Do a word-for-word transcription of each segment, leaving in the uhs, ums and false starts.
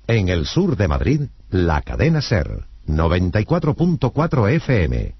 En el sur de Madrid, la cadena SER, noventa y cuatro punto cuatro F M.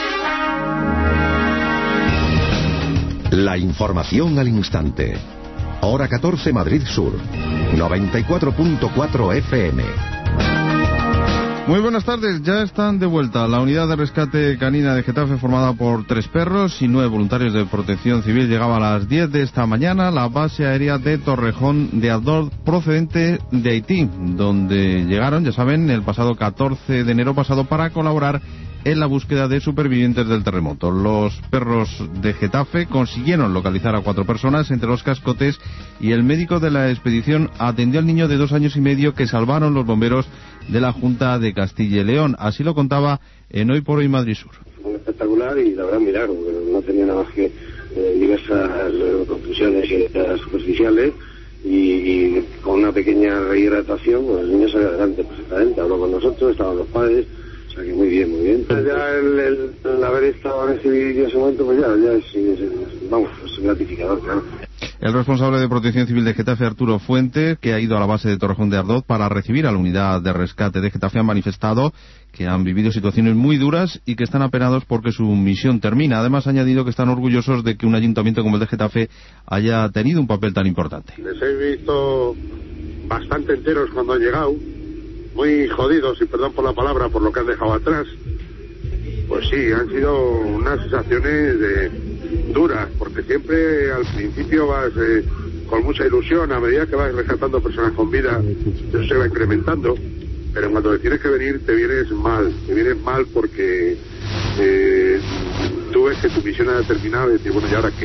La información al instante. Hora catorce Madrid Sur, noventa y cuatro punto cuatro F M. Muy buenas tardes, ya están de vuelta la unidad de rescate canina de Getafe formada por tres perros y nueve voluntarios de protección civil. Llegaba a las diez de esta mañana la base aérea de Torrejón de Ardoz procedente de Haití, donde llegaron, ya saben, el pasado catorce de enero pasado para colaborar en la búsqueda de supervivientes del terremoto. Los perros de Getafe consiguieron localizar a cuatro personas entre los cascotes y el médico de la expedición atendió al niño de dos años y medio que salvaron los bomberos de la Junta de Castilla y León. Así lo contaba en Hoy por Hoy Madrid Sur. Fue espectacular y la verdad milagro, no tenía nada más que eh, diversas eh, confusiones y heridas superficiales y, y con una pequeña rehidratación, pues el niño salió adelante perfectamente, habló con nosotros, estaban los padres. O sea que muy bien, muy bien. Ya el, el, el haber estado en ese, ese momento, pues ya, ya es, es, es, vamos, es gratificador, claro. El responsable de Protección Civil de Getafe, Arturo Fuente, que ha ido a la base de Torrejón de Ardoz para recibir a la unidad de rescate de Getafe, ha manifestado que han vivido situaciones muy duras y que están apenados porque su misión termina. Además, ha añadido que están orgullosos de que un ayuntamiento como el de Getafe haya tenido un papel tan importante. Les he visto bastante enteros cuando han llegado, muy jodidos, y perdón por la palabra, por lo que han dejado atrás. Pues sí, han sido unas sensaciones de, duras, porque siempre al principio vas eh, con mucha ilusión, a medida que vas rescatando personas con vida, eso se va incrementando, pero cuando te tienes que venir, te vienes mal, te vienes mal porque eh, tú ves que tu misión ha terminado y dices, bueno, ¿y ahora qué?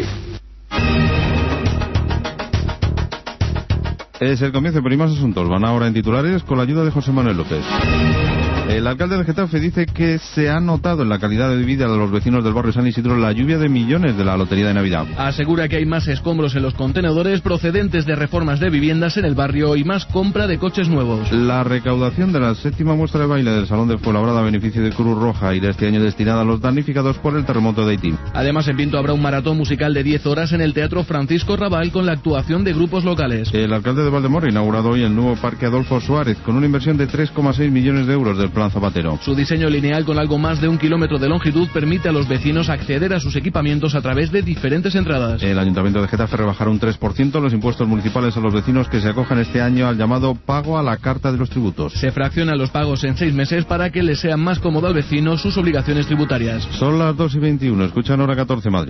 Es el comienzo, pero hay más asuntos. Van ahora en titulares con la ayuda de José Manuel López. El alcalde de Getafe dice que se ha notado en la calidad de vida de los vecinos del barrio San Isidro la lluvia de millones de la lotería de Navidad. Asegura que hay más escombros en los contenedores procedentes de reformas de viviendas en el barrio y más compra de coches nuevos. La recaudación de la séptima muestra de baile del Salón de Fuenlabrada a beneficio de Cruz Roja irá este año destinada a los damnificados por el terremoto de Haití. Además, en Pinto habrá un maratón musical de diez horas en el Teatro Francisco Rabal con la actuación de grupos locales. El alcalde de Valdemoro ha inaugurado hoy el nuevo Parque Adolfo Suárez con una inversión de tres coma seis millones de euros del Plan Zapatero. Su diseño lineal con algo más de un kilómetro de longitud permite a los vecinos acceder a sus equipamientos a través de diferentes entradas. El Ayuntamiento de Getafe rebajará un tres por ciento los impuestos municipales a los vecinos que se acojan este año al llamado pago a la carta de los tributos. Se fraccionan los pagos en seis meses para que les sea más cómodo al vecino sus obligaciones tributarias. Son las dos y veintiuno, escuchan Hora catorce Madrid.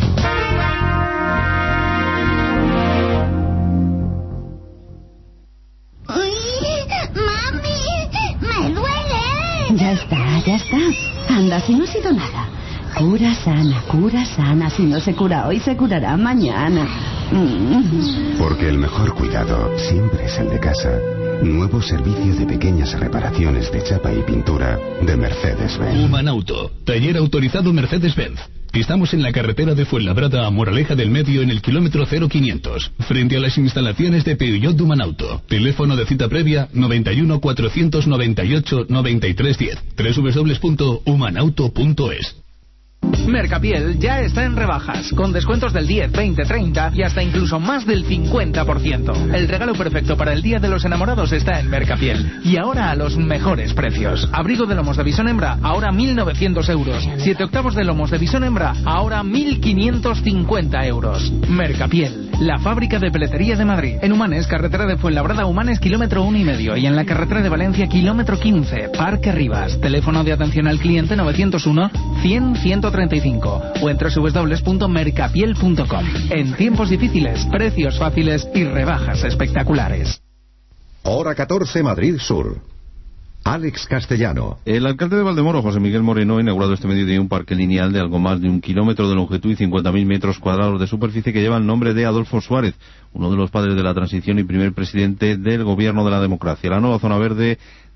Ya está, ya está. Anda, si no ha sido nada. Cura sana, cura sana. Si no se cura hoy, se curará mañana. Mm. Porque el mejor cuidado siempre es el de casa. Nuevo servicio de pequeñas reparaciones de chapa y pintura de Mercedes-Benz. Humanauto, taller autorizado Mercedes-Benz. Estamos en la carretera de Fuenlabrada a Moraleja del Medio en el kilómetro cero quinientos, frente a las instalaciones de Peugeot Humanauto. Teléfono de cita previa noventa y uno, cuatrocientos noventa y ocho, noventa y tres diez. doble u doble u doble u punto humanauto punto es. Mercapiel ya está en rebajas, con descuentos del diez, veinte, treinta y hasta incluso más del cincuenta por ciento. El regalo perfecto para el Día de los Enamorados está en Mercapiel. Y ahora a los mejores precios. Abrigo de lomos de bisón hembra, ahora mil novecientos euros. Siete octavos de lomos de bisón hembra, ahora mil quinientos cincuenta euros. Mercapiel, la fábrica de peletería de Madrid. En Humanes, carretera de Fuenlabrada, Humanes, kilómetro uno y medio. Y en la carretera de Valencia, kilómetro quince, Parque Rivas. Teléfono de atención al cliente novecientos uno, cien, ciento treinta y cinco o en doble u doble u doble u punto mercapiel punto com. En tiempos difíciles, precios fáciles y rebajas espectaculares. Hora catorce Madrid Sur. Alex Castellano. El alcalde de Valdemoro, José Miguel Moreno, ha inaugurado este mediodía un parque lineal de algo más de un kilómetro de longitud y cincuenta mil metros cuadrados de superficie que lleva el nombre de Adolfo Suárez, uno de los padres de la transición y primer presidente del gobierno de la democracia. La nueva zona verde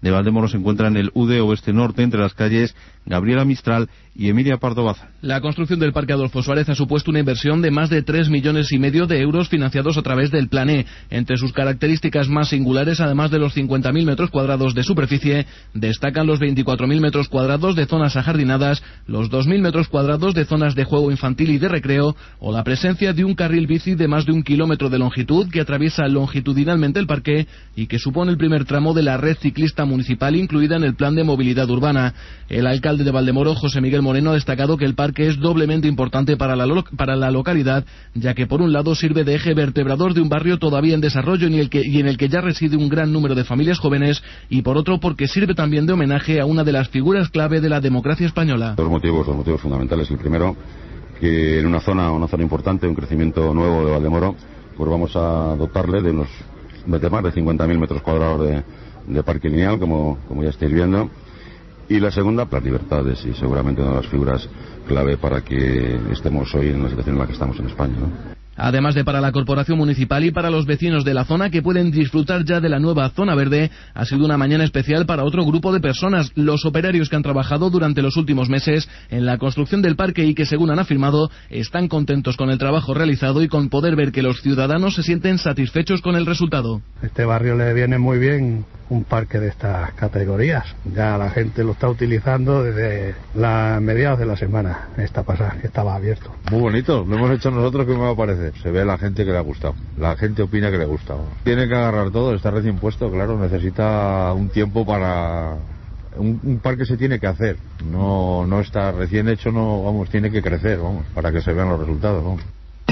de Valdemoro se encuentra en el U D Oeste Norte, entre las calles Gabriela Mistral y Emilia Pardo Bazán. La construcción del Parque Adolfo Suárez ha supuesto una inversión de más de tres millones y medio de euros financiados a través del Plan E. Entre sus características más singulares, además de los cincuenta mil metros cuadrados de superficie, destacan los veinticuatro mil metros cuadrados de zonas ajardinadas, los dos mil metros cuadrados de zonas de juego infantil y de recreo, o la presencia de un carril bici de más de un kilómetro de longitud que atraviesa longitudinalmente el parque y que supone el primer tramo de la red ciclista municipal incluida en el Plan de Movilidad Urbana. El alcalde de Valdemoro, José Miguel Moreno, ha destacado que el parque es doblemente importante para la, lo para la localidad, ya que por un lado sirve de eje vertebrador de un barrio todavía en desarrollo y en el que, y en el que ya reside un gran número de familias jóvenes, y por otro porque sirve también de homenaje a una de las figuras clave de la democracia española. Dos motivos, dos motivos fundamentales. El primero, que en una zona, una zona importante, un crecimiento nuevo de Valdemoro, pues vamos a dotarle de unos de más de cincuenta mil metros cuadrados de, de parque lineal, como, como ya estáis viendo. Y la segunda, las libertades, y seguramente una de las figuras clave para que estemos hoy en la situación en la que estamos en España, ¿no? Además de para la corporación municipal y para los vecinos de la zona que pueden disfrutar ya de la nueva zona verde, ha sido una mañana especial para otro grupo de personas, los operarios que han trabajado durante los últimos meses en la construcción del parque y que, según han afirmado, están contentos con el trabajo realizado y con poder ver que los ciudadanos se sienten satisfechos con el resultado. Este barrio le viene muy bien un parque de estas categorías. Ya la gente lo está utilizando desde la mediados de la semana esta pasada, que estaba abierto. Muy bonito, lo hemos hecho nosotros, que me va a parecer. Se ve a la gente que le ha gustado, la gente opina que le ha gustado. Tiene que agarrar todo, está recién puesto, claro, necesita un tiempo para... Un, un parque se tiene que hacer, no, no está recién hecho, no, vamos, tiene que crecer, vamos, para que se vean los resultados, vamos.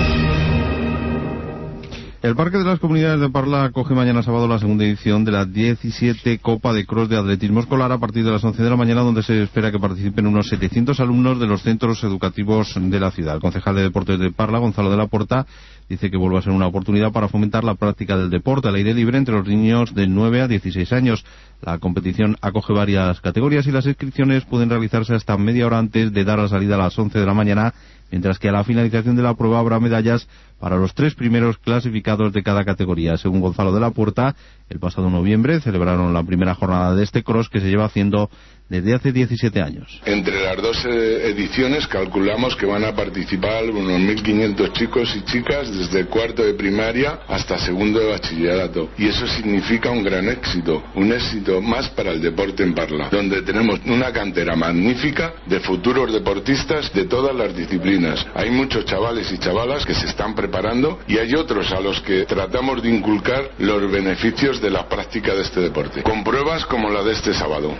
El Parque de las Comunidades de Parla acoge mañana sábado la segunda edición de la diecisiete Copa de Cross de Atletismo Escolar a partir de las once de la mañana, donde se espera que participen unos setecientos alumnos de los centros educativos de la ciudad. El concejal de Deportes de Parla, Gonzalo de la Porta, dice que vuelve a ser una oportunidad para fomentar la práctica del deporte al aire libre entre los niños de nueve a dieciséis años. La competición acoge varias categorías y las inscripciones pueden realizarse hasta media hora antes de dar la salida a las once de la mañana, mientras que a la finalización de la prueba habrá medallas para los tres primeros clasificados de cada categoría. Según Gonzalo de la Puerta, el pasado noviembre celebraron la primera jornada de este cross que se lleva haciendo desde hace diecisiete años. Entre las dos ediciones calculamos que van a participar unos mil quinientos chicos y chicas desde cuarto de primaria hasta segundo de bachillerato. Y eso significa un gran éxito, un éxito más para el deporte en Parla, donde tenemos una cantera magnífica de futuros deportistas de todas las disciplinas. Hay muchos chavales y chavalas que se están preparando y hay otros a los que tratamos de inculcar los beneficios de la práctica de este deporte, con pruebas como la de este sábado.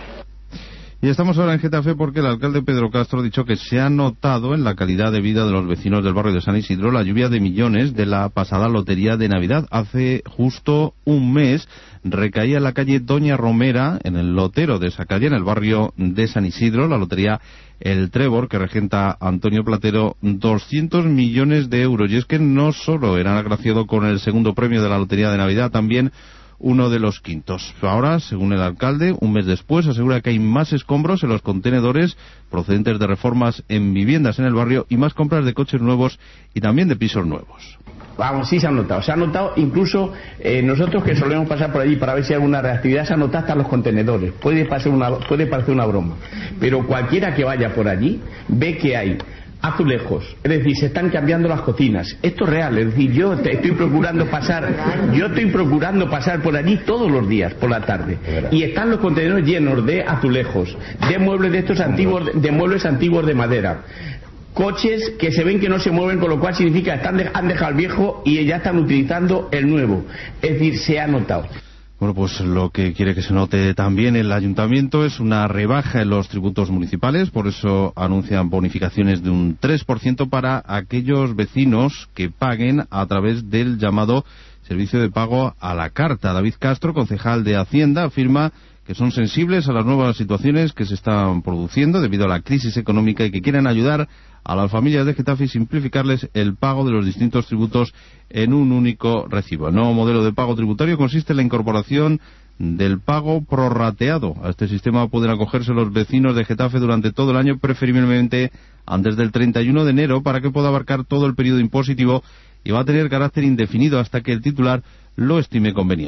Y estamos ahora en Getafe porque el alcalde Pedro Castro ha dicho que se ha notado en la calidad de vida de los vecinos del barrio de San Isidro la lluvia de millones de la pasada lotería de Navidad. Hace justo un mes recaía en la calle Doña Romera, en el lotero de esa calle, en el barrio de San Isidro, la lotería El Trébor, que regenta Antonio Platero, doscientos millones de euros. Y es que no solo era agraciado con el segundo premio de la lotería de Navidad, también uno de los quintos. Ahora, según el alcalde, un mes después, asegura que hay más escombros en los contenedores procedentes de reformas en viviendas en el barrio y más compras de coches nuevos y también de pisos nuevos. Vamos, sí se ha notado, se ha notado incluso eh, nosotros que solemos pasar por allí para ver si hay alguna reactividad, se ha notado hasta los contenedores. Puede parecer una, puede parecer una broma, pero cualquiera que vaya por allí ve que hay azulejos, es decir, se están cambiando las cocinas. Esto es real, es decir, yo te estoy procurando pasar, yo estoy procurando pasar por allí todos los días, por la tarde, y están los contenedores llenos de azulejos, de muebles de estos antiguos, de muebles antiguos de madera. Coches que se ven que no se mueven, con lo cual significa que están de, han dejado el viejo y ya están utilizando el nuevo. Es decir, se ha notado. Bueno, pues lo que quiere que se note también el ayuntamiento es una rebaja en los tributos municipales, por eso anuncian bonificaciones de un tres por ciento para aquellos vecinos que paguen a través del llamado servicio de pago a la carta. David Castro, concejal de Hacienda, afirma que son sensibles a las nuevas situaciones que se están produciendo debido a la crisis económica y que quieren ayudar a las familias de Getafe y simplificarles el pago de los distintos tributos en un único recibo. El nuevo modelo de pago tributario consiste en la incorporación del pago prorrateado. A este sistema pueden acogerse los vecinos de Getafe durante todo el año, preferiblemente antes del treinta y uno de enero, para que pueda abarcar todo el periodo impositivo y va a tener carácter indefinido hasta que el titular lo estime conveniente.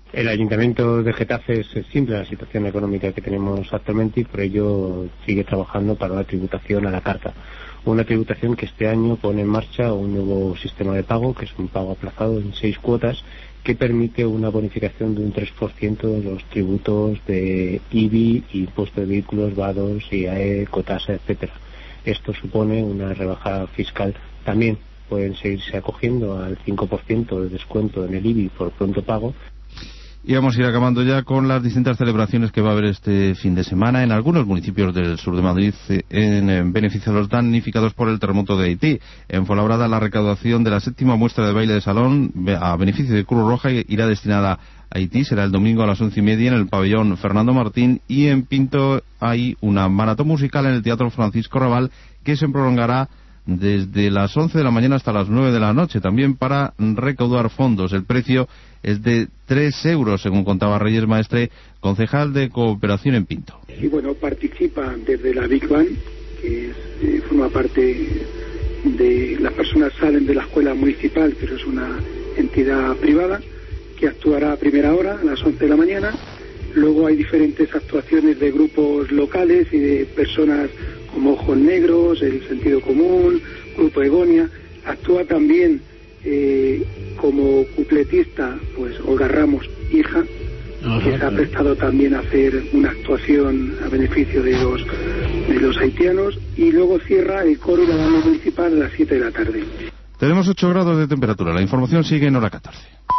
El Ayuntamiento de Getafe es sensible a la situación económica que tenemos actualmente y por ello sigue trabajando para una tributación a la carta. Una tributación que este año pone en marcha un nuevo sistema de pago, que es un pago aplazado en seis cuotas, que permite una bonificación de un tres por ciento de los tributos de I B I, impuesto de vehículos, vados, I A E, cotasa, etcétera. Esto supone una rebaja fiscal. También pueden seguirse acogiendo al cinco por ciento de descuento en el I B I por pronto pago. Y vamos a ir acabando ya con las distintas celebraciones que va a haber este fin de semana en algunos municipios del sur de Madrid en, en beneficio de los damnificados por el terremoto de Haití. En Fuenlabrada, la recaudación de la séptima muestra de baile de salón a beneficio de Cruz Roja irá destinada a Haití. Será el domingo a las once y media en el pabellón Fernando Martín, y en Pinto hay una maratón musical en el Teatro Francisco Raval que se prolongará desde las once de la mañana hasta las nueve de la noche, también para recaudar fondos. El precio es de tres euros, según contaba Reyes Maestre, concejal de Cooperación en Pinto. Y bueno, participa desde la Big Bang, que es, eh, forma parte de... Las personas salen de la escuela municipal, pero es una entidad privada, que actuará a primera hora, a las once de la mañana. Luego hay diferentes actuaciones de grupos locales y de personas como Ojos Negros, El Sentido Común, Grupo Egonia. Actúa también eh, como cupletista pues Olga Ramos, hija, Ajá, que se ha prestado también a hacer una actuación a beneficio de los de los haitianos, y luego cierra el coro y la banda municipal a las siete de la tarde. Tenemos ocho grados de temperatura. La información sigue en hora catorce.